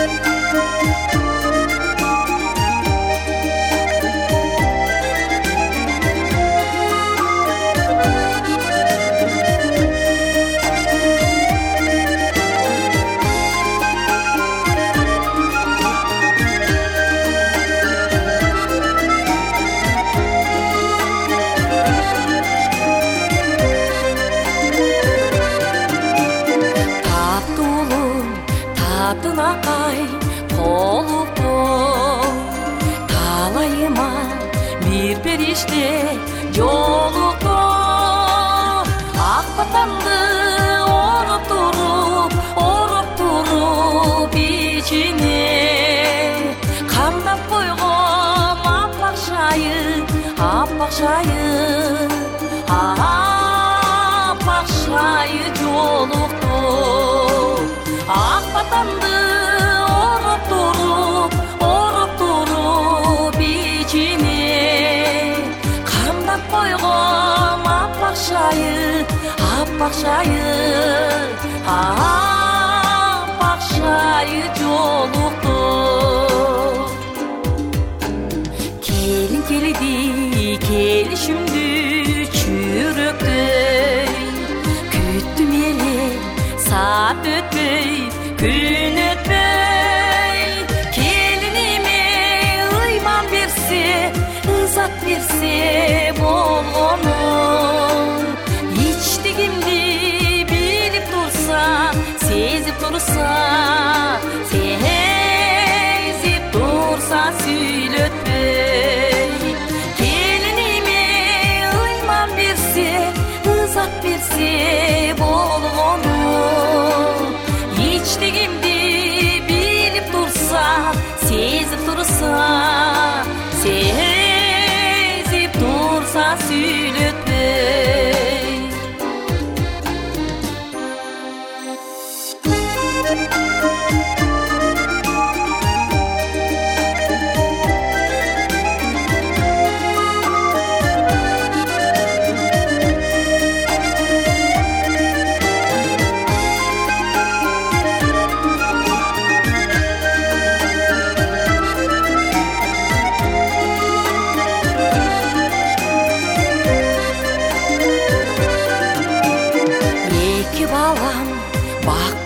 Татынакай толукту талайыма бир периште жолукту ак батамды ороп туруп ичине камдап койгом аппак шайы жолукту ак батамды ороп туруп ичине камдап койгом аппак шайы жолукту келин келди келишимди чүрөктөй күттүм эле саат өтпөй күн өтпөй келиниме ыйман берсе ызат берсе болгону ичтигимди билип турса сезип турса сүйлөтпөй келиниме ыйман берсе ызат берсе болгону ичтигимди билип турса сезип турса сүйлөтпөй Эки балам бак